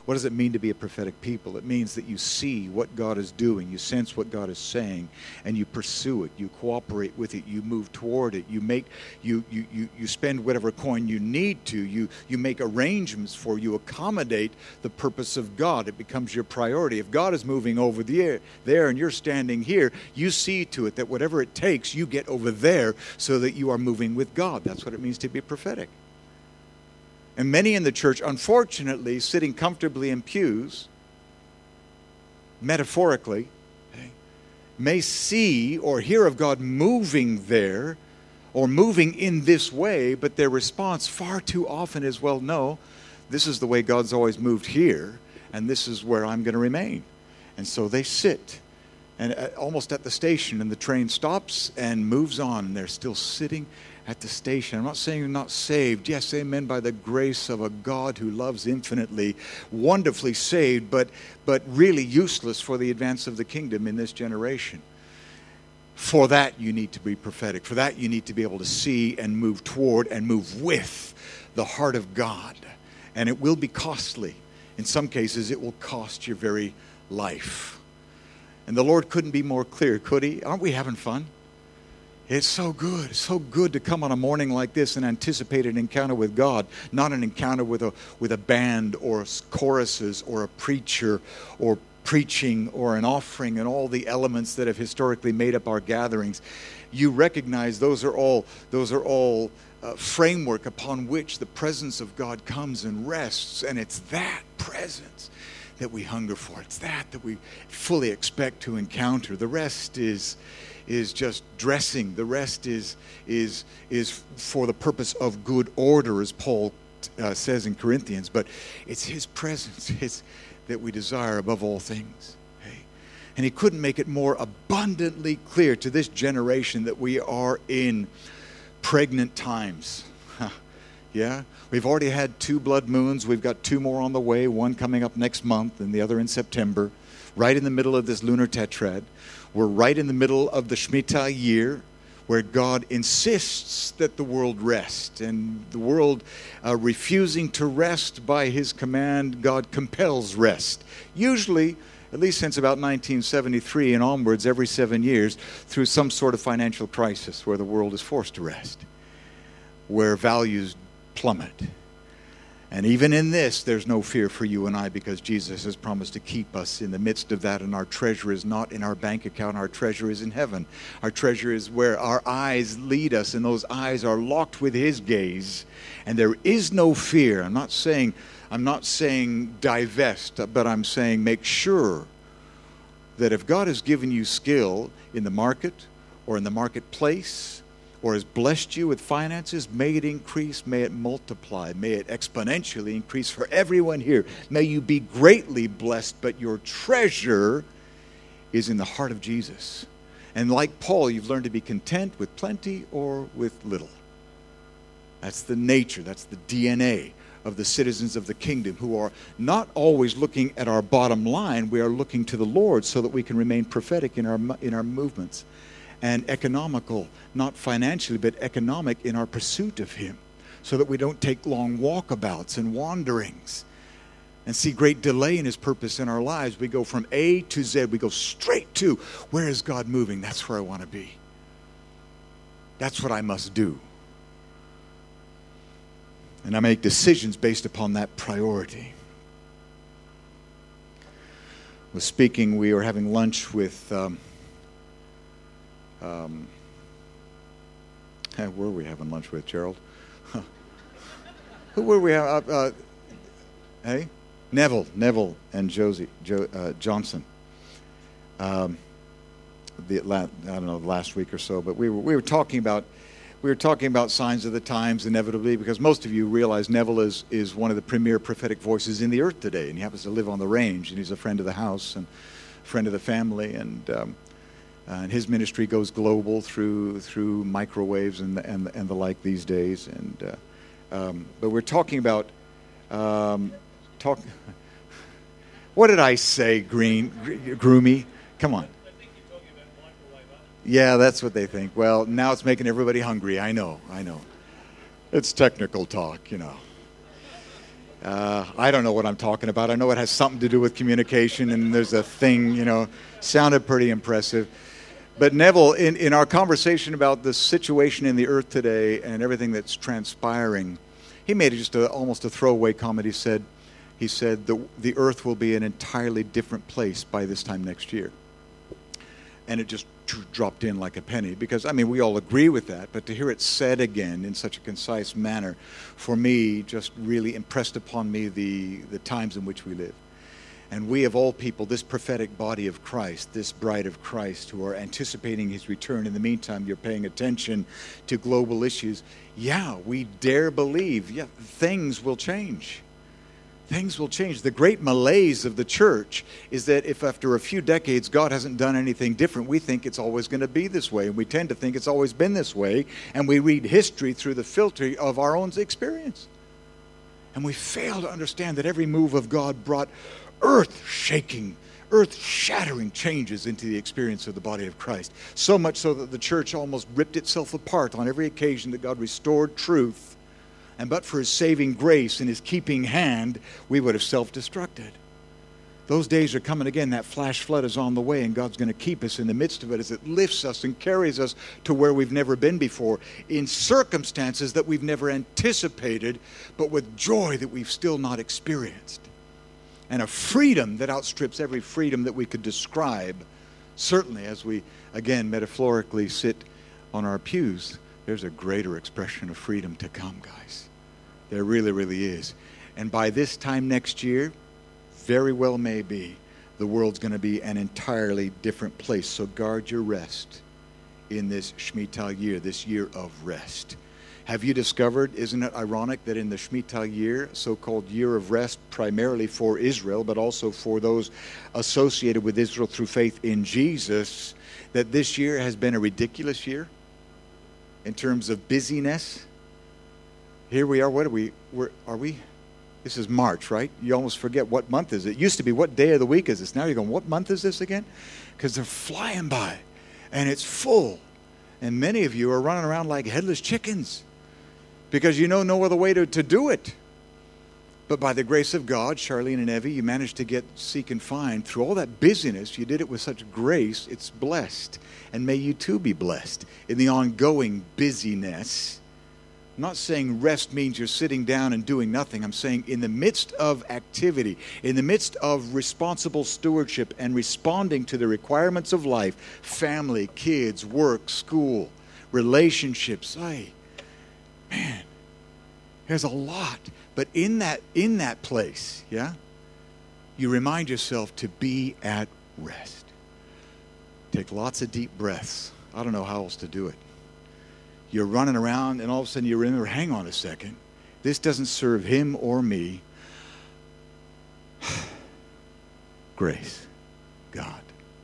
What does it mean to be a prophetic people? It means that you see what God is doing, you sense what God is saying, and you pursue it, you cooperate with it, you move toward it, you spend whatever coin you need to, you make arrangements for, you accommodate the purpose of God. It becomes your priority. If God is moving over there and you're standing here, you see to it that whatever it takes, you get over there so that you are moving with God. That's what it means to be prophetic. And many in the church, unfortunately, sitting comfortably in pews, metaphorically, may see or hear of God moving there or moving in this way, but their response far too often is, well, no, this is the way God's always moved here, and this is where I'm going to remain. And so they sit, and almost at the station, and the train stops and moves on, and they're still sitting at the station. I'm not saying you're not saved. Yes, amen, by the grace of a God who loves infinitely, wonderfully saved, but really useless for the advance of the kingdom in this generation. For that, you need to be prophetic. For that, you need to be able to see and move toward and move with the heart of God. And it will be costly. In some cases, it will cost your very life. And the Lord couldn't be more clear, could he? Aren't we having fun? It's so good. It's so good to come on a morning like this and anticipate an encounter with God, not an encounter with a band or choruses or a preacher or preaching or an offering and all the elements that have historically made up our gatherings. You recognize those are all framework upon which the presence of God comes and rests, and it's that presence that we hunger for. It's that we fully expect to encounter. The rest is just dressing. The rest is for the purpose of good order, as Paul says in Corinthians. But it's his presence that we desire above all things. Okay? And he couldn't make it more abundantly clear to this generation that we are in pregnant times. Yeah? We've already had 2 blood moons. We've got 2 more on the way, one coming up next month and the other in September, right in the middle of this lunar tetrad. We're right in the middle of the Shemitah year, where God insists that the world rest. And the world refusing to rest by his command, God compels rest. Usually, at least since about 1973 and onwards, every 7 years, through some sort of financial crisis where the world is forced to rest, where values plummet. And even in this, there's no fear for you and I, because Jesus has promised to keep us in the midst of that. And our treasure is not in our bank account. Our treasure is in heaven. Our treasure is where our eyes lead us, and those eyes are locked with his gaze. And there is no fear. I'm not saying divest, but I'm saying make sure that if God has given you skill in the market or in the marketplace, or has blessed you with finances, may it increase, may it multiply, may it exponentially increase for everyone here. May you be greatly blessed, but your treasure is in the heart of Jesus. And like Paul, you've learned to be content with plenty or with little. That's the nature, that's the DNA of the citizens of the kingdom, who are not always looking at our bottom line. We are looking to the Lord so that we can remain prophetic in our movements. And economical, not financially, but economic in our pursuit of him, so that we don't take long walkabouts and wanderings and see great delay in his purpose in our lives. We go from A to Z. We go straight to, where is God moving? That's where I want to be. That's what I must do. And I make decisions based upon that priority. We were having lunch with... who were we having lunch with, Gerald? Who were we having? Hey? Neville and Josie Johnson. I don't know, last week or so, but we were talking about signs of the times, inevitably, because most of you realize Neville is one of the premier prophetic voices in the earth today, and he happens to live on the range, and he's a friend of the house and a friend of the family, and his ministry goes global through microwaves and the like these days. But we're talking about What did I say, Groomy? Come on. I think you're talking about microwave, aren't you? Yeah, that's what they think. Well, now it's making everybody hungry. I know. It's technical talk, I don't know what I'm talking about. I know it has something to do with communication, and there's a thing, sounded pretty impressive. But Neville, in our conversation about the situation in the earth today and everything that's transpiring, he made it just almost a throwaway comment. He said the earth will be an entirely different place by this time next year. And it just dropped in like a penny, because we all agree with that, but to hear it said again in such a concise manner, for me, just really impressed upon me the times in which we live. And we, of all people, this prophetic body of Christ, this bride of Christ, who are anticipating his return. In the meantime, you're paying attention to global issues. Yeah, we dare believe, things will change. Things will change. The great malaise of the church is that if after a few decades God hasn't done anything different, we think it's always going to be this way. And we tend to think it's always been this way. And we read history through the filter of our own experience. And we fail to understand that every move of God brought earth-shaking, earth-shattering changes into the experience of the body of Christ. So much so that the church almost ripped itself apart on every occasion that God restored truth. And but for his saving grace and his keeping hand, we would have self-destructed. Those days are coming again. That flash flood is on the way, and God's going to keep us in the midst of it as it lifts us and carries us to where we've never been before, in circumstances that we've never anticipated, but with joy that we've still not experienced. And a freedom that outstrips every freedom that we could describe. Certainly, as we, again, metaphorically sit on our pews, there's a greater expression of freedom to come, guys. There really, really is. And by this time next year, very well may be, the world's going to be an entirely different place. So guard your rest in this Shemitah year, this year of rest. Have you discovered, isn't it ironic, that in the Shemitah year, so-called year of rest, primarily for Israel, but also for those associated with Israel through faith in Jesus, that this year has been a ridiculous year in terms of busyness? Here we are. What are we? This is March, right? You almost forget what month is it. It used to be, what day of the week is this? Now you're going, what month is this again? Because they're flying by, and it's full. And many of you are running around like headless chickens because you know no other way to do it. But by the grace of God, Charlene and Evie, you managed to get seek and find. Through all that busyness, you did it with such grace. It's blessed. And may you too be blessed in the ongoing busyness. I'm not saying rest means you're sitting down and doing nothing. I'm saying in the midst of activity, in the midst of responsible stewardship and responding to the requirements of life, family, kids, work, school, relationships. Man, there's a lot. But in that place, you remind yourself to be at rest. Take lots of deep breaths. I don't know how else to do it. You're running around, and all of a sudden you remember, hang on a second. This doesn't serve him or me. Grace. God.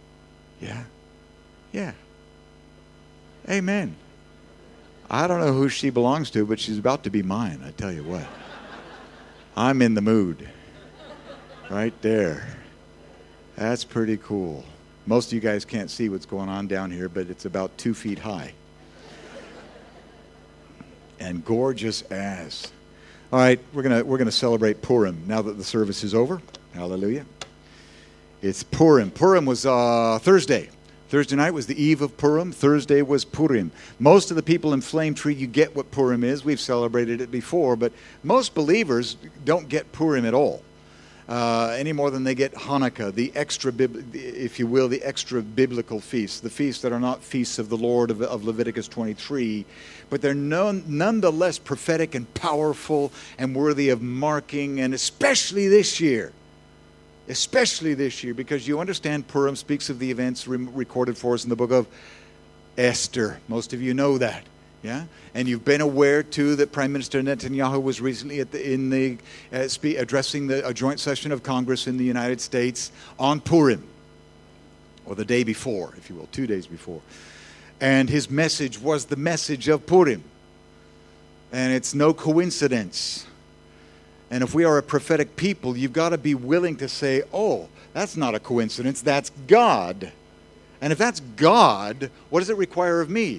Yeah. Amen. I don't know who she belongs to, but she's about to be mine, I tell you what. I'm in the mood. Right there. That's pretty cool. Most of you guys can't see what's going on down here, but it's about 2 feet high. And gorgeous as. All right, we're gonna celebrate Purim now that the service is over. Hallelujah. It's Purim. Purim was Thursday. Thursday night was the eve of Purim. Thursday was Purim. Most of the people in Flame Tree, you get what Purim is. We've celebrated it before, but most believers don't get Purim at all. Any more than they get Hanukkah, the extra biblical feasts, the feasts that are not feasts of the Lord of Leviticus 23, but they're nonetheless prophetic and powerful and worthy of marking, and especially this year, because you understand Purim speaks of the events recorded for us in the book of Esther. Most of you know that. Yeah, and you've been aware too that Prime Minister Netanyahu was recently addressing a joint session of Congress in the United States on Purim, or the day before, if you will, 2 days before, and his message was the message of Purim, and it's no coincidence. And if we are a prophetic people, you've got to be willing to say, "Oh, that's not a coincidence. That's God." And if that's God, what does it require of me?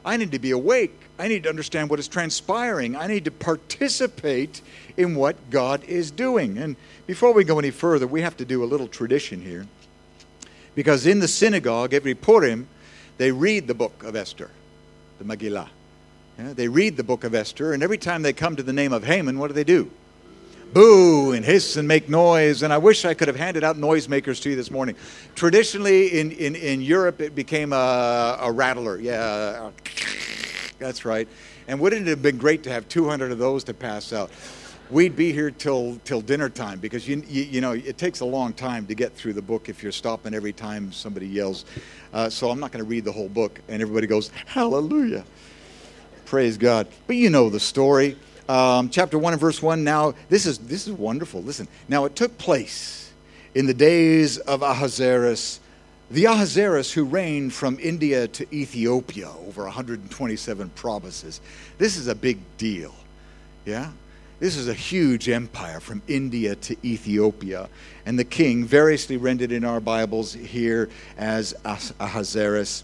I need to be awake. I need to understand what is transpiring. I need to participate in what God is doing. And before we go any further, we have to do a little tradition here. Because in the synagogue, every Purim, they read the book of Esther, the Megillah. Yeah, they read the book of Esther, and every time they come to the name of Haman, what do? Boo and hiss and make noise. And I wish I could have handed out noisemakers to you this morning. Traditionally, in Europe, it became a rattler. Yeah, that's right. And wouldn't it have been great to have 200 of those to pass out? We'd be here till dinner time, because you know it takes a long time to get through the book if you're stopping every time somebody yells. So I'm not going to read the whole book, and everybody goes, hallelujah. Praise God. But you know the story. Chapter 1 and verse 1. Now, this is wonderful. Listen. Now, it took place in the days of Ahasuerus, the Ahasuerus who reigned from India to Ethiopia, over 127 provinces. This is a big deal. Yeah? This is a huge empire from India to Ethiopia. And the king, variously rendered in our Bibles here as Ahasuerus.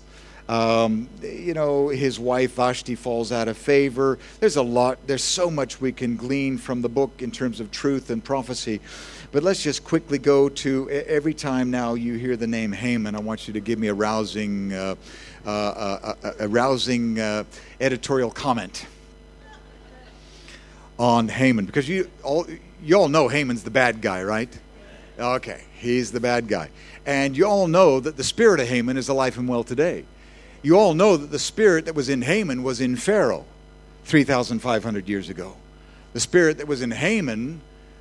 His wife Vashti falls out of favor. There's so much we can glean from the book in terms of truth and prophecy. But let's just quickly go to, every time now you hear the name Haman, I want you to give me a rousing editorial comment on Haman. Because you all know Haman's the bad guy, right? Okay, he's the bad guy. And you all know that the spirit of Haman is alive and well today. You all know that the spirit that was in Haman was in Pharaoh 3,500 years ago. The spirit that was in Haman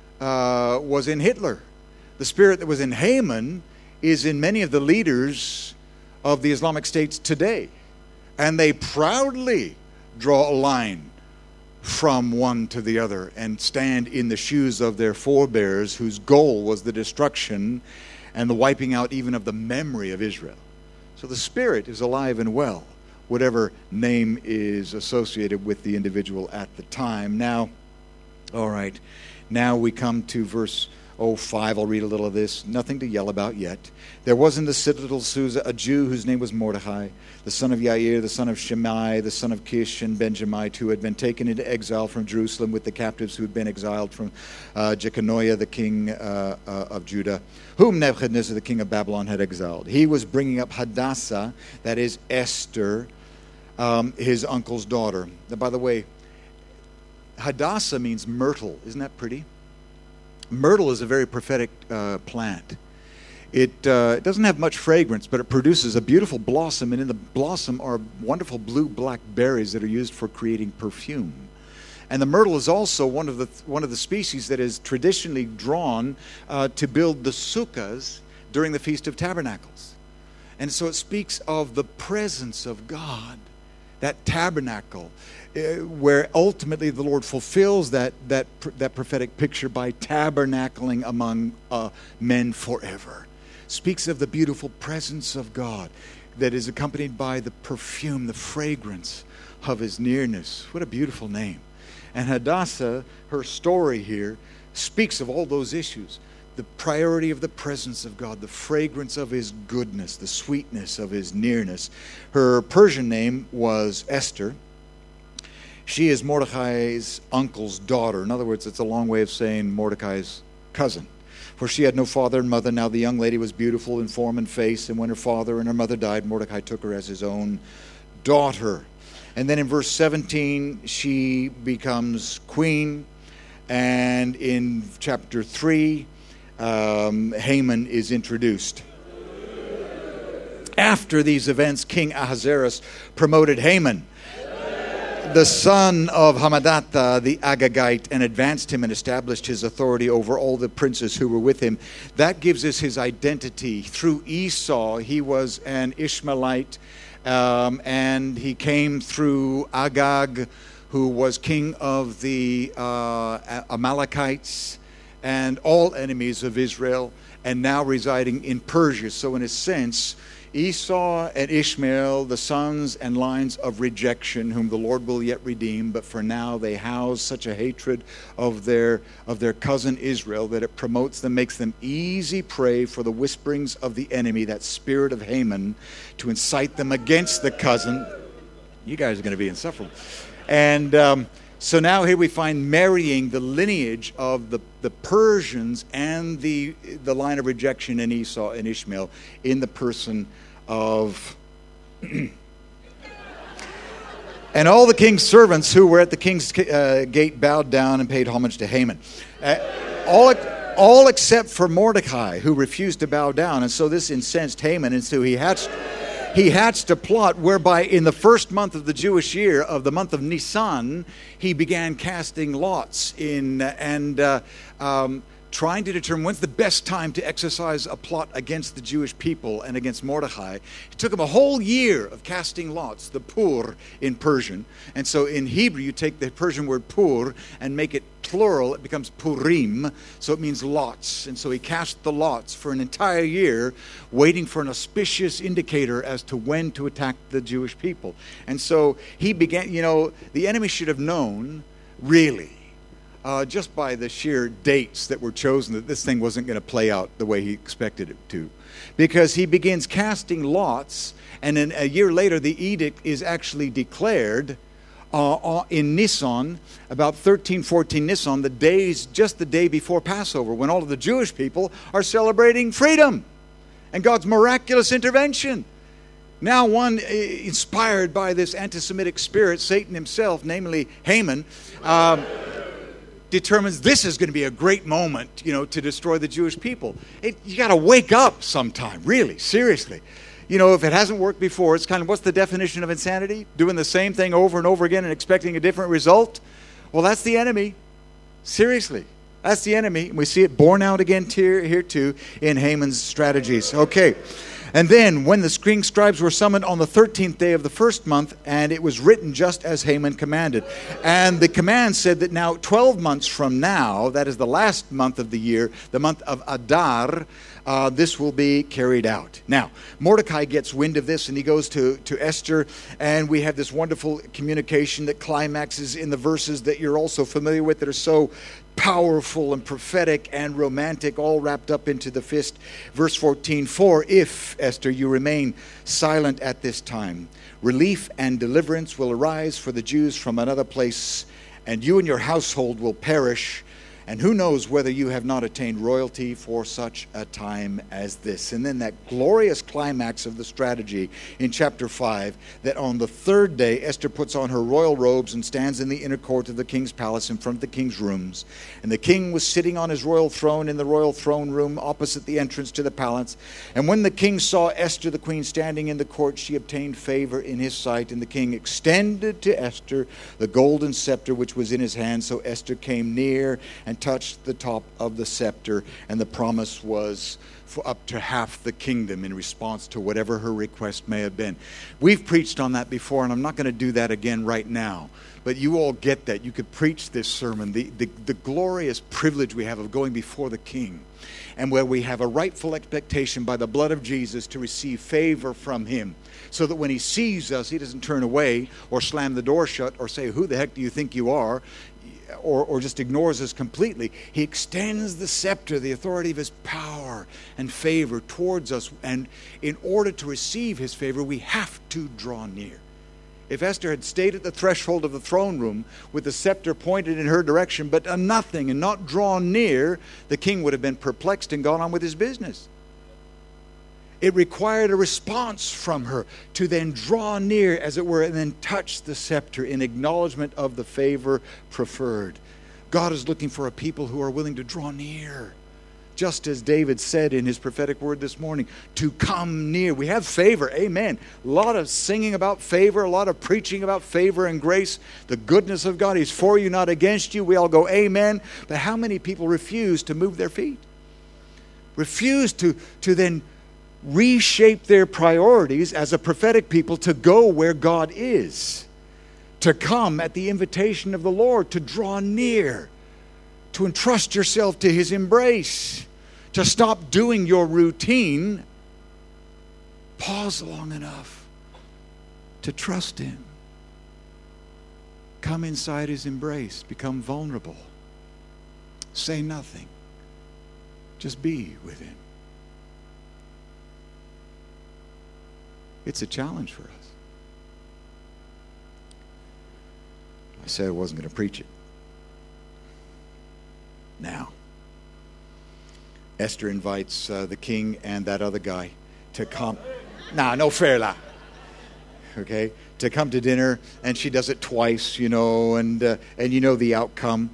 was in Hitler. The spirit that was in Haman is in many of the leaders of the Islamic states today. And they proudly draw a line from one to the other and stand in the shoes of their forebears, whose goal was the destruction and the wiping out even of the memory of Israel. So the spirit is alive and well, whatever name is associated with the individual at the time. Now, all right, now we come to verse 5. I'll read a little of this. Nothing to yell about yet. There was in the citadel Susa a Jew whose name was Mordecai, the son of Yair, the son of Shimei, the son of Kish and Benjamite, who had been taken into exile from Jerusalem with the captives who had been exiled from Jeconiah, the king of Judah, whom Nebuchadnezzar, the king of Babylon, had exiled. He was bringing up Hadassah, that is Esther, his uncle's daughter. Now, by the way, Hadassah means myrtle. Isn't that pretty? Myrtle is a very prophetic plant. It doesn't have much fragrance, but it produces a beautiful blossom, and in the blossom are wonderful blue-black berries that are used for creating perfume. And the myrtle is also one of the species that is traditionally drawn to build the sukkahs during the Feast of Tabernacles. And so it speaks of the presence of God, that tabernacle, where ultimately the Lord fulfills that prophetic picture by tabernacling among men forever. Speaks of the beautiful presence of God that is accompanied by the perfume, the fragrance of His nearness. What a beautiful name. And Hadassah, her story here, speaks of all those issues. The priority of the presence of God, the fragrance of His goodness, the sweetness of His nearness. Her Persian name was Esther. She is Mordecai's uncle's daughter. In other words, it's a long way of saying Mordecai's cousin. For she had no father and mother. Now the young lady was beautiful in form and face, and when her father and her mother died, Mordecai took her as his own daughter. And then in verse 17, she becomes queen. And in chapter 3, Haman is introduced. After these events, King Ahasuerus promoted Haman, the son of Hammedatha the Agagite, and advanced him and established his authority over all the princes who were with him. That gives us his identity. Through Esau, he was an Ishmaelite, and he came through Agag, who was king of the Amalekites, and all enemies of Israel, and now residing in Persia. So in a sense, Esau and Ishmael, the sons and lines of rejection, whom the Lord will yet redeem, but for now they house such a hatred of their cousin Israel that it promotes them, makes them easy prey for the whisperings of the enemy, that spirit of Haman, to incite them against the cousin. You guys are going to be insufferable. And so now here we find marrying the lineage of the Persians and the line of rejection in Esau and Ishmael in the person of... And all the king's servants who were at the king's gate bowed down and paid homage to Haman. All except for Mordecai, who refused to bow down. And so this incensed Haman, and so he hatched a plot whereby in the first month of the Jewish year, of the month of Nisan, he began casting lots trying to determine when's the best time to exercise a plot against the Jewish people and against Mordecai. It took him a whole year of casting lots, the pur in Persian. And so in Hebrew, you take the Persian word pur and make it plural. It becomes purim, so it means lots. And so he cast the lots for an entire year, waiting for an auspicious indicator as to when to attack the Jewish people. And so he began, the enemy should have known, really, just by the sheer dates that were chosen, that this thing wasn't going to play out the way he expected it to. Because he begins casting lots, and then a year later the edict is actually declared in Nisan, about 13-14 Nisan, just the day before Passover, when all of the Jewish people are celebrating freedom and God's miraculous intervention. Now one inspired by this anti-Semitic spirit, Satan himself, namely Haman, determines this is going to be a great moment, to destroy the Jewish people. You got to wake up sometime, really, seriously. If it hasn't worked before, it's kind of, what's the definition of insanity? Doing the same thing over and over again and expecting a different result? Well, that's the enemy. Seriously, that's the enemy. And we see it borne out again here too in Haman's strategies. Okay. And then, when the king's scribes were summoned on the 13th day of the first month, and it was written just as Haman commanded. And the command said that now, 12 months from now, that is the last month of the year, the month of Adar, this will be carried out. Now, Mordecai gets wind of this, and he goes to Esther, and we have this wonderful communication that climaxes in the verses that you're also familiar with, that are so powerful and prophetic and romantic, all wrapped up into the fist. Verse 14, "For if, Esther, you remain silent at this time, relief and deliverance will arise for the Jews from another place, and you and your household will perish. And who knows whether you have not attained royalty for such a time as this." And then that glorious climax of the strategy in chapter 5, that on the third day Esther puts on her royal robes and stands in the inner court of the king's palace in front of the king's rooms. And the king was sitting on his royal throne in the royal throne room opposite the entrance to the palace. And when the king saw Esther the queen standing in the court, she obtained favor in his sight. And the king extended to Esther the golden scepter which was in his hand. So Esther came near and touched the top of the scepter, and the promise was for up to half the kingdom in response to whatever her request may have been. We've preached on that before, and I'm not going to do that again right now. But you all get that. You could preach this sermon, the glorious privilege we have of going before the king, and where we have a rightful expectation by the blood of Jesus to receive favor from him, so that when he sees us, he doesn't turn away or slam the door shut or say, "Who the heck do you think you are?" Or just ignores us completely. He extends the scepter, the authority of his power and favor towards us. And in order to receive his favor, we have to draw near. If Esther had stayed at the threshold of the throne room with the scepter pointed in her direction, but done nothing and not drawn near, the king would have been perplexed and gone on with his business. It required a response from her to then draw near, as it were, and then touch the scepter in acknowledgement of the favor preferred. God is looking for a people who are willing to draw near. Just as David said in his prophetic word this morning, to come near. We have favor, amen. A lot of singing about favor, a lot of preaching about favor and grace. The goodness of God, he's for you, not against you. We all go, amen. But how many people refuse to move their feet? Refuse to then reshape their priorities as a prophetic people to go where God is, to come at the invitation of the Lord, to draw near, to entrust yourself to his embrace, to stop doing your routine, pause long enough to trust him, come inside his embrace, become vulnerable, say nothing, just be with him. It's a challenge for us. I said I wasn't going to preach it. Now, Esther invites the king and that other guy to come. Nah, no fair lie. Okay, to come to dinner, and she does it twice, and you know the outcome.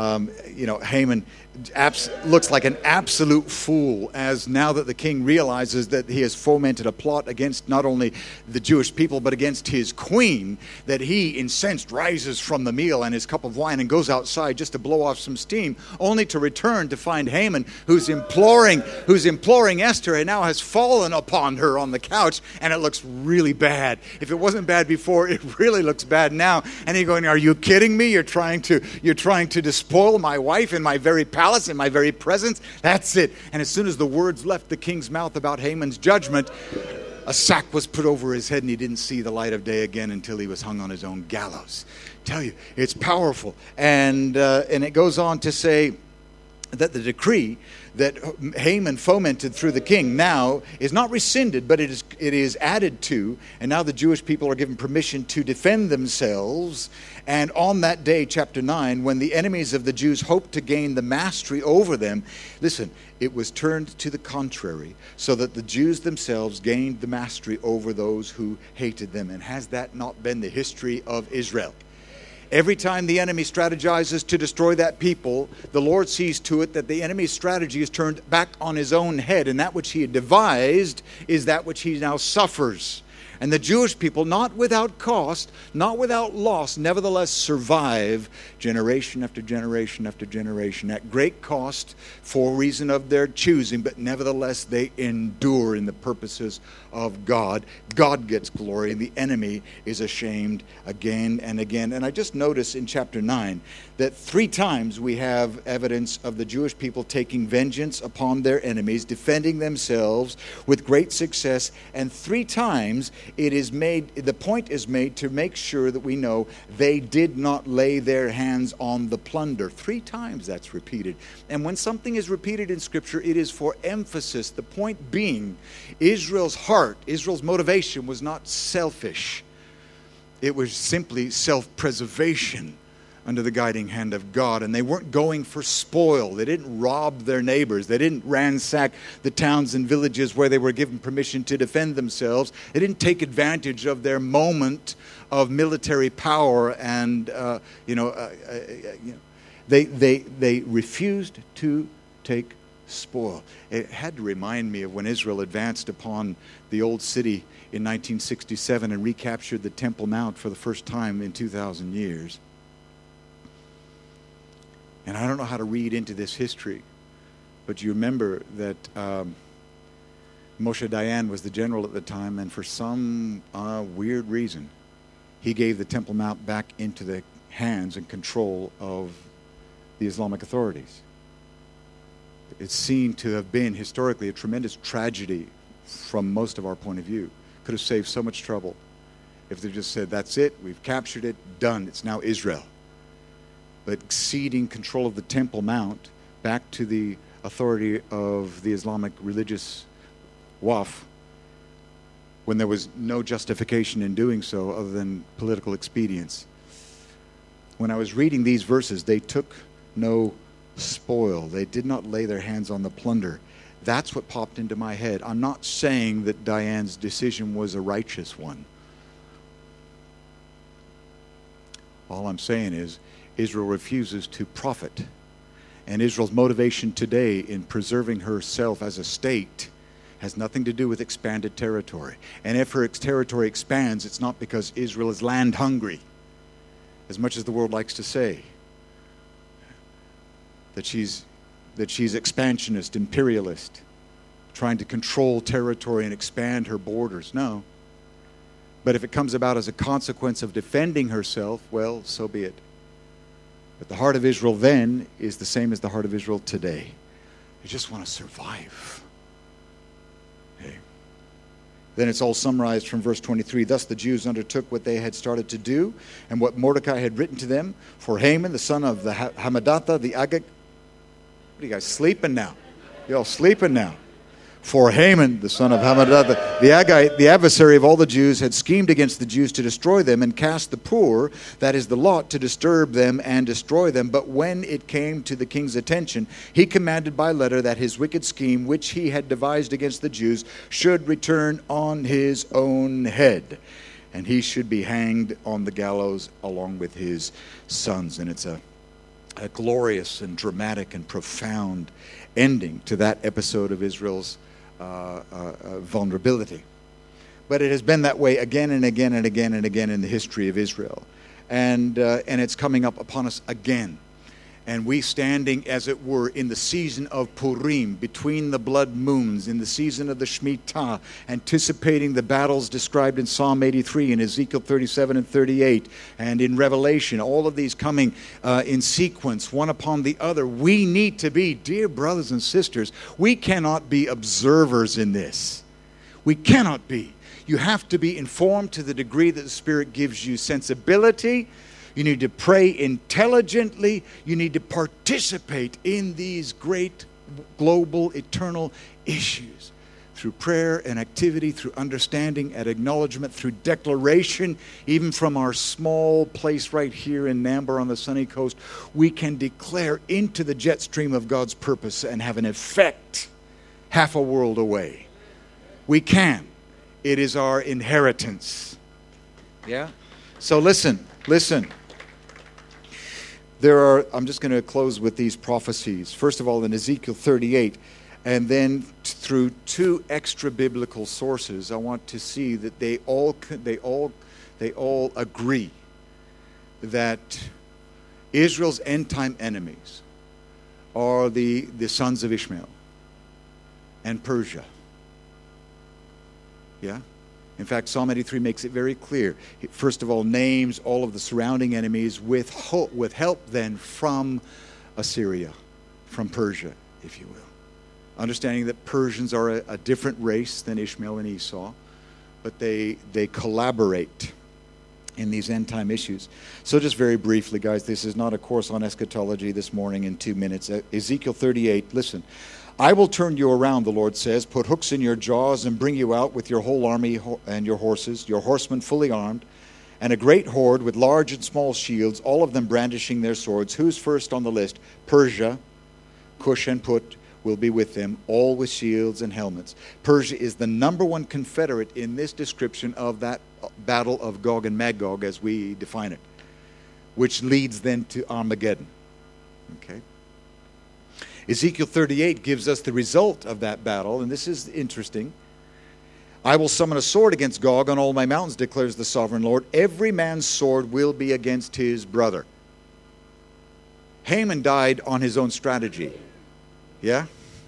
Haman looks like an absolute fool, as now that the king realizes that he has fomented a plot against not only the Jewish people but against his queen, that he, incensed, rises from the meal and his cup of wine and goes outside just to blow off some steam, only to return to find Haman, who's imploring Esther, and now has fallen upon her on the couch, and it looks really bad. If it wasn't bad before, it really looks bad now. And he's going, "Are you kidding me? You're trying to despoil my wife in my very palace, in my very presence?" That's it. And as soon as the words left the king's mouth about Haman's judgment, a sack was put over his head, and he didn't see the light of day again until he was hung on his own gallows. Tell you, it's powerful. And it goes on to say that the decree that Haman fomented through the king now is not rescinded, but it is added to, and now the Jewish people are given permission to defend themselves. And on that day, chapter 9, when the enemies of the Jews hoped to gain the mastery over them, listen, it was turned to the contrary, so that the Jews themselves gained the mastery over those who hated them. And has that not been the history of Israel? Every time the enemy strategizes to destroy that people, the Lord sees to it that the enemy's strategy is turned back on his own head, and that which he had devised is that which he now suffers. And the Jewish people, not without cost, not without loss, nevertheless survive generation after generation after generation at great cost for reason of their choosing, but nevertheless they endure in the purposes of God. God gets glory, and the enemy is ashamed again and again. And I just notice in chapter 9 that 3 times we have evidence of the Jewish people taking vengeance upon their enemies, defending themselves with great success, and 3 times the point is made to make sure that we know they did not lay their hands on the plunder. 3 times that's repeated. And when something is repeated in Scripture, it is for emphasis. The point being, Israel's heart, Israel's motivation was not selfish. It was simply self-preservation under the guiding hand of God. And they weren't going for spoil. They didn't rob their neighbors. They didn't ransack the towns and villages where they were given permission to defend themselves. They didn't take advantage of their moment of military power, and they refused to take spoil. It had to remind me of when Israel advanced upon the old city in 1967 and recaptured the Temple Mount for the first time in 2,000 years. And I don't know how to read into this history, but you remember that Moshe Dayan was the general at the time, and for some weird reason, he gave the Temple Mount back into the hands and control of the Islamic authorities. It's seen to have been historically a tremendous tragedy from most of our point of view. Could have saved so much trouble if they just said, "That's it, we've captured it, done, it's now Israel." But ceding control of the Temple Mount back to the authority of the Islamic religious Waqf, when there was no justification in doing so other than political expedience. When I was reading these verses, they took no spoil. They did not lay their hands on the plunder. That's what popped into my head. I'm not saying that Diane's decision was a righteous one. All I'm saying is Israel refuses to profit. And Israel's motivation today in preserving herself as a state has nothing to do with expanded territory. And if her territory expands, it's not because Israel is land hungry, as much as the world likes to say. That she's expansionist, imperialist, trying to control territory and expand her borders. No. But if it comes about as a consequence of defending herself, well, so be it. But the heart of Israel then is the same as the heart of Israel today. They just want to survive. Okay. Then it's all summarized from verse 23. Thus the Jews undertook what they had started to do, and what Mordecai had written to them. For Haman, the son of the Hammedatha, the Agag. What are you guys sleeping now? You all sleeping now? For Haman, the son of Hammedatha, the Agagite, the adversary of all the Jews, had schemed against the Jews to destroy them and cast the Pur, that is the lot, to disturb them and destroy them. But when it came to the king's attention, he commanded by letter that his wicked scheme, which he had devised against the Jews, should return on his own head, and he should be hanged on the gallows along with his sons. And it's a glorious and dramatic and profound ending to that episode of Israel's vulnerability. But it has been that way again and again and again and again in the history of Israel. And it's coming up upon us again. And we standing, as it were, in the season of Purim, between the blood moons, in the season of the Shemitah, anticipating the battles described in Psalm 83 and Ezekiel 37 and 38, and in Revelation, all of these coming in sequence, one upon the other. We need to be, dear brothers and sisters, we cannot be observers in this. We cannot be. You have to be informed to the degree that the Spirit gives you sensibility. You need to pray intelligently. You need to participate in these great global eternal issues through prayer and activity, through understanding and acknowledgement, through declaration. Even from our small place right here in Nambour on the sunny coast, we can declare into the jet stream of God's purpose and have an effect half a world away. We can. It is our inheritance. Yeah? So listen. I'm just going to close with these prophecies. First of all, in Ezekiel 38, and then through two extra biblical sources, I want to see that they all agree that Israel's end time enemies are the sons of Ishmael and Persia. Yeah? In fact, Psalm 83 makes it very clear. It, first of all, names all of the surrounding enemies with help then from Assyria, from Persia, if you will. Understanding that Persians are a different race than Ishmael and Esau, but they collaborate in these end-time issues. So just very briefly, guys, this is not a course on eschatology this morning in 2 minutes. Ezekiel 38, listen. I will turn you around, the Lord says, put hooks in your jaws and bring you out with your whole army and your horses, your horsemen fully armed, and a great horde with large and small shields, all of them brandishing their swords. Who's first on the list? Persia, Cush and Put will be with them, all with shields and helmets. Persia is the number one confederate in this description of that battle of Gog and Magog as we define it, which leads then to Armageddon. Okay? Ezekiel 38 gives us the result of that battle, and this is interesting. I will summon a sword against Gog on all my mountains, declares the sovereign Lord. Every man's sword will be against his brother. Haman died on his own strategy. Yeah?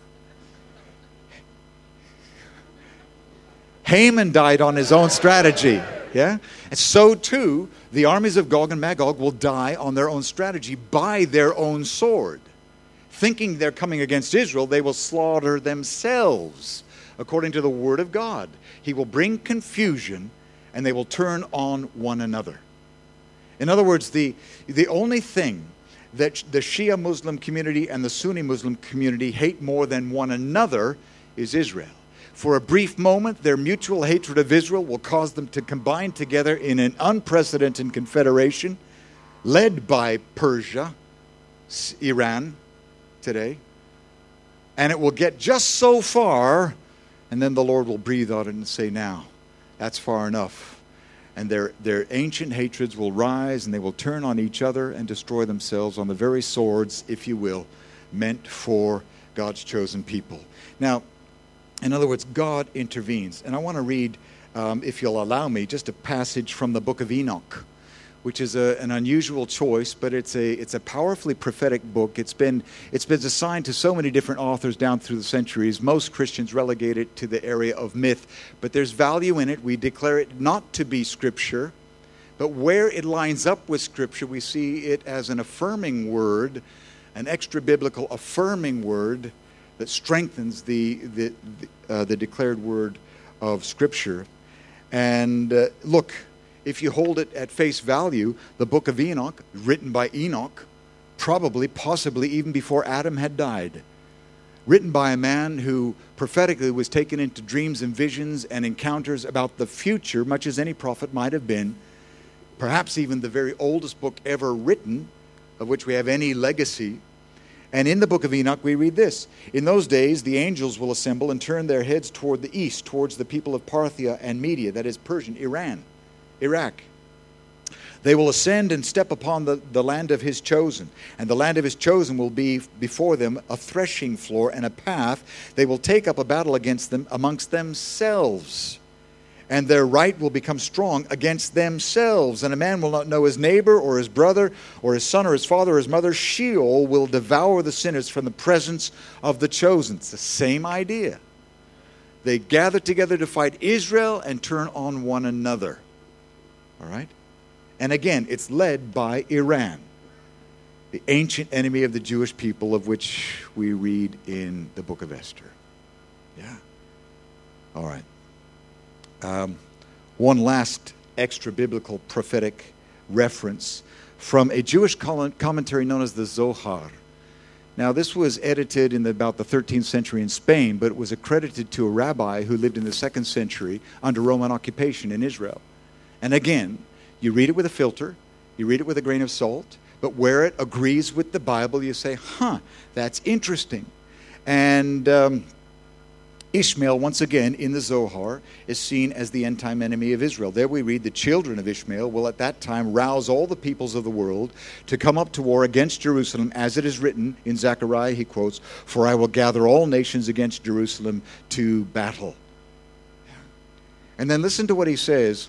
Haman died on his own strategy. Yeah? And so too, the armies of Gog and Magog will die on their own strategy by their own sword. Thinking they're coming against Israel, they will slaughter themselves, according to the word of God. He will bring confusion, and they will turn on one another. In other words, the only thing that the Shia Muslim community and the Sunni Muslim community hate more than one another is Israel. For a brief moment, their mutual hatred of Israel will cause them to combine together in an unprecedented confederation led by Persia, Iran, today, and it will get just so far, and then the Lord will breathe on it and say, now, that's far enough. And their ancient hatreds will rise, and they will turn on each other and destroy themselves on the very swords, if you will, meant for God's chosen people. Now, in other words, God intervenes. And I want to read, if you'll allow me, just a passage from the book of Enoch, which is an unusual choice, but it's a powerfully prophetic book. It's been assigned to so many different authors down through the centuries. Most Christians relegate it to the area of myth, but there's value in it. We declare it not to be Scripture, but where it lines up with Scripture, we see it as an affirming word, an extra-biblical affirming word that strengthens the declared word of Scripture. And look, if you hold it at face value, the book of Enoch, written by Enoch, possibly even before Adam had died. written by a man who prophetically was taken into dreams and visions and encounters about the future, much as any prophet might have been. Perhaps even the very oldest book ever written, of which we have any legacy. And in the book of Enoch, we read this: in those days, the angels will assemble and turn their heads toward the east, towards the people of Parthia and Media, that is Persian, Iraq. They will ascend and step upon the land of his chosen. And the land of his chosen will be before them a threshing floor and a path. They will take up a battle against them amongst themselves. And their right will become strong against themselves. And a man will not know his neighbor or his brother or his son or his father or his mother. Sheol will devour the sinners from the presence of the chosen. It's the same idea. They gather together to fight Israel and turn on one another. All right? And again, it's led by Iran, the ancient enemy of the Jewish people, of which we read in the book of Esther. Yeah. All right. One last extra-biblical prophetic reference from a Jewish commentary known as the Zohar. Now, this was edited in about the 13th century in Spain, but it was accredited to a rabbi who lived in the 2nd century under Roman occupation in Israel. And again, you read it with a filter, you read it with a grain of salt, but where it agrees with the Bible, you say, that's interesting. And Ishmael, once again, in the Zohar, is seen as the end-time enemy of Israel. There we read, the children of Ishmael will at that time rouse all the peoples of the world to come up to war against Jerusalem, as it is written in Zechariah, he quotes, "For I will gather all nations against Jerusalem to battle." And then listen to what he says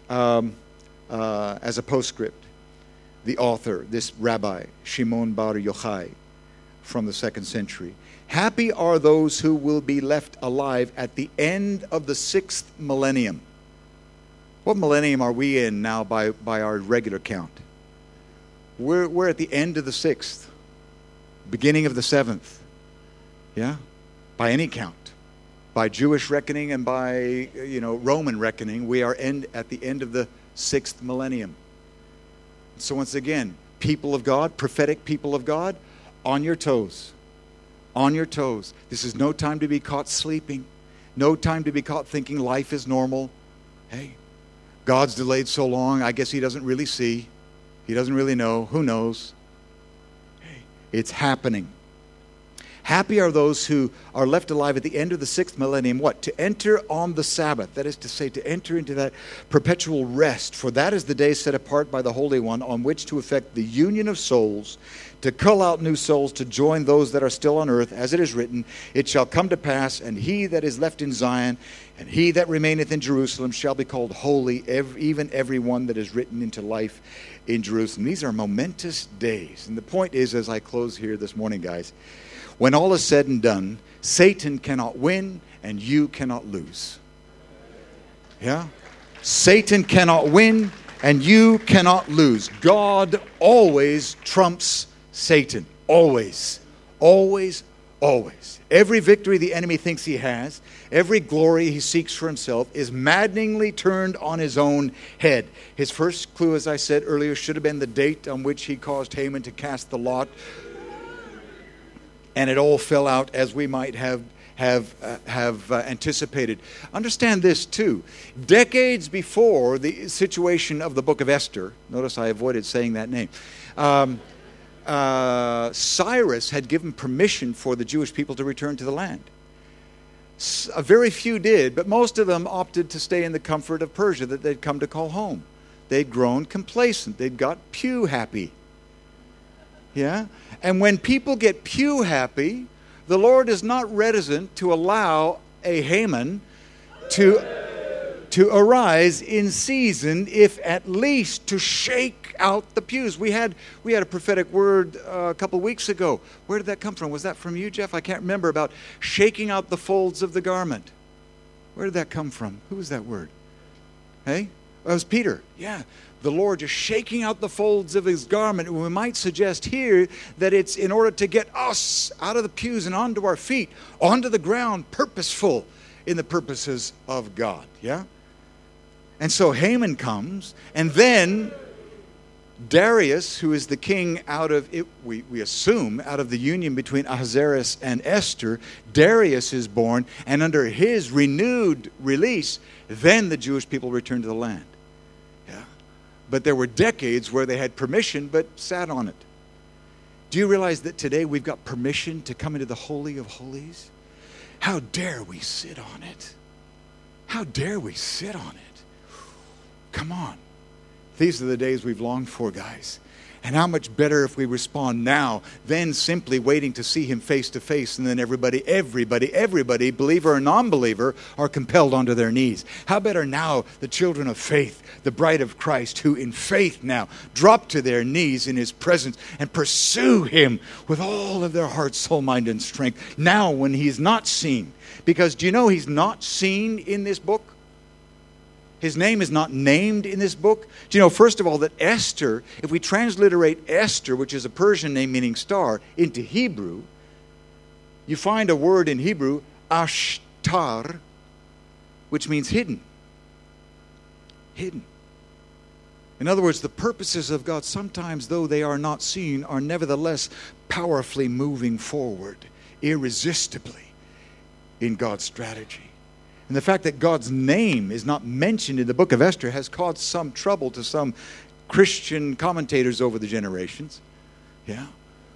as a postscript. The author, this rabbi, Shimon Bar Yochai, from the 2nd century. Happy are those who will be left alive at the end of the 6th millennium. What millennium are we in now by our regular count? We're at the end of the 6th, beginning of the 7th. Yeah? By any count. By Jewish reckoning and by Roman reckoning, we are at the end of the 6th millennium. So once again, people of God, prophetic people of God, on your toes. On your toes. This is no time to be caught sleeping. No time to be caught thinking life is normal. Hey, God's delayed so long, I guess he doesn't really see. He doesn't really know. Who knows? Hey, it's happening. Happy are those who are left alive at the end of the 6th millennium. What? To enter on the Sabbath. That is to say, to enter into that perpetual rest. For that is the day set apart by the Holy One on which to effect the union of souls, to cull out new souls, to join those that are still on earth. As it is written, it shall come to pass, and he that is left in Zion, and he that remaineth in Jerusalem shall be called holy, even every one that is written into life in Jerusalem. These are momentous days. And the point is, as I close here this morning, guys, when all is said and done, Satan cannot win and you cannot lose. Yeah? Satan cannot win and you cannot lose. God always trumps Satan. Always. Always. Always. Every victory the enemy thinks he has, every glory he seeks for himself is maddeningly turned on his own head. His first clue, as I said earlier, should have been the date on which he caused Haman to cast the lot. And it all fell out as we might have anticipated. Understand this too. Decades before the situation of the book of Esther, notice I avoided saying that name, Cyrus had given permission for the Jewish people to return to the land. A very few did, but most of them opted to stay in the comfort of Persia that they'd come to call home. They'd grown complacent. They'd got pew happy. Yeah? And when people get pew happy, the Lord is not reticent to allow a Haman to arise in season, if at least to shake out the pews. We had a prophetic word a couple weeks ago. Where did that come from? Was that from you, Jeff? I can't remember, about shaking out the folds of the garment. Where did that come from? Who was that word? Hey? It was Peter. Yeah. The Lord just shaking out the folds of his garment. We might suggest here that it's in order to get us out of the pews and onto our feet, onto the ground, purposeful in the purposes of God. Yeah? And so Haman comes, and then Darius, who is the king out of, it, we assume, out of the union between Ahasuerus and Esther, Darius is born, and under his renewed release, then the Jewish people return to the land. Yeah. But there were decades where they had permission but sat on it. Do you realize that today we've got permission to come into the Holy of Holies? How dare we sit on it? How dare we sit on it? Come on. These are the days we've longed for, guys. And how much better if we respond now than simply waiting to see him face to face, and then everybody, believer or non-believer, are compelled onto their knees. How better now the children of faith, the bride of Christ, who in faith now drop to their knees in his presence and pursue him with all of their heart, soul, mind, and strength. Now when he's not seen. Because do you know he's not seen in this book? His name is not named in this book. Do you know, first of all, that Esther, if we transliterate Esther, which is a Persian name meaning star, into Hebrew, you find a word in Hebrew, ashtar, which means hidden. Hidden. In other words, the purposes of God, sometimes though they are not seen, are nevertheless powerfully moving forward, irresistibly, in God's strategy. And the fact that God's name is not mentioned in the book of Esther has caused some trouble to some Christian commentators over the generations. Yeah.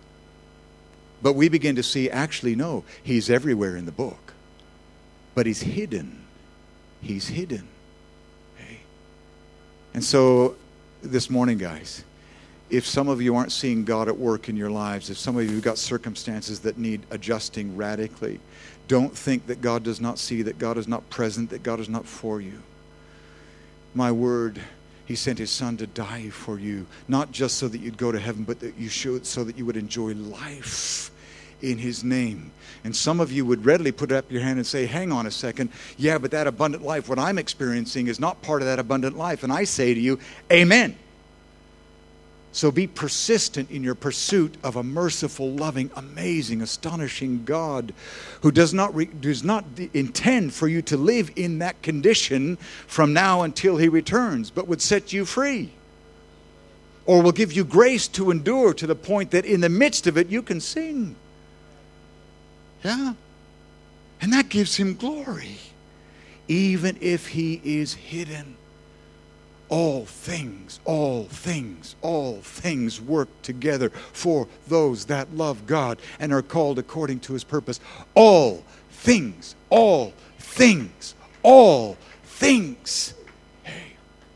But we begin to see, actually, no, he's everywhere in the book. But he's hidden. He's hidden. Okay? And so, this morning, guys, if some of you aren't seeing God at work in your lives, if some of you have got circumstances that need adjusting radically, don't think that God does not see, that God is not present, that God is not for you. My word, he sent his son to die for you, not just so that you'd go to heaven, but that you should, so that you would enjoy life in his name. And some of you would readily put up your hand and say, hang on a second, yeah, but that abundant life, what I'm experiencing is not part of that abundant life. And I say to you, amen. So be persistent in your pursuit of a merciful, loving, amazing, astonishing God who does not intend for you to live in that condition from now until he returns, but would set you free. Or will give you grace to endure to the point that in the midst of it you can sing. Yeah. And that gives him glory, even if he is hidden. All things work together for those that love God and are called according to his purpose. All things. Hey.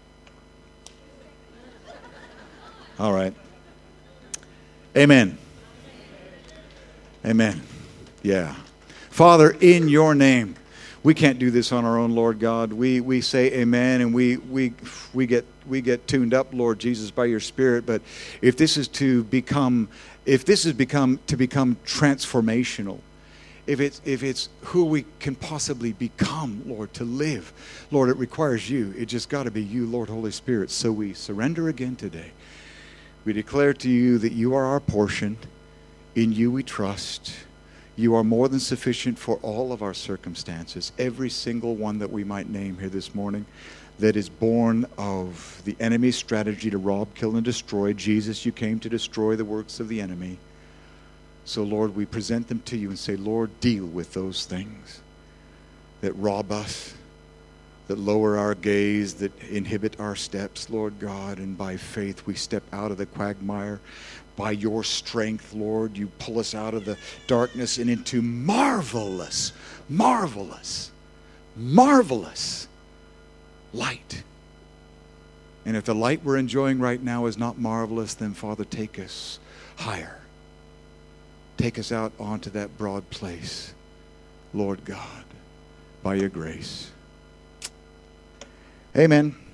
All right. Amen. Amen. Yeah. Father, in your name. We can't do this on our own, Lord God. We say amen, and we get tuned up, Lord Jesus, by your Spirit. But if this is to become transformational, if it's who we can possibly become, Lord, to live, Lord, it requires you. It just got to be you, Lord, Holy Spirit. So we surrender again today. We declare to you that you are our portion. In you we trust. You are more than sufficient for all of our circumstances, every single one that we might name here this morning that is born of the enemy's strategy to rob, kill, and destroy. Jesus, you came to destroy the works of the enemy. So, Lord, we present them to you and say, Lord, deal with those things that rob us, that lower our gaze, that inhibit our steps, Lord God, and by faith we step out of the quagmire. By your strength, Lord, you pull us out of the darkness and into marvelous light. And if the light we're enjoying right now is not marvelous, then, Father, take us higher. Take us out onto that broad place, Lord God, by your grace. Amen.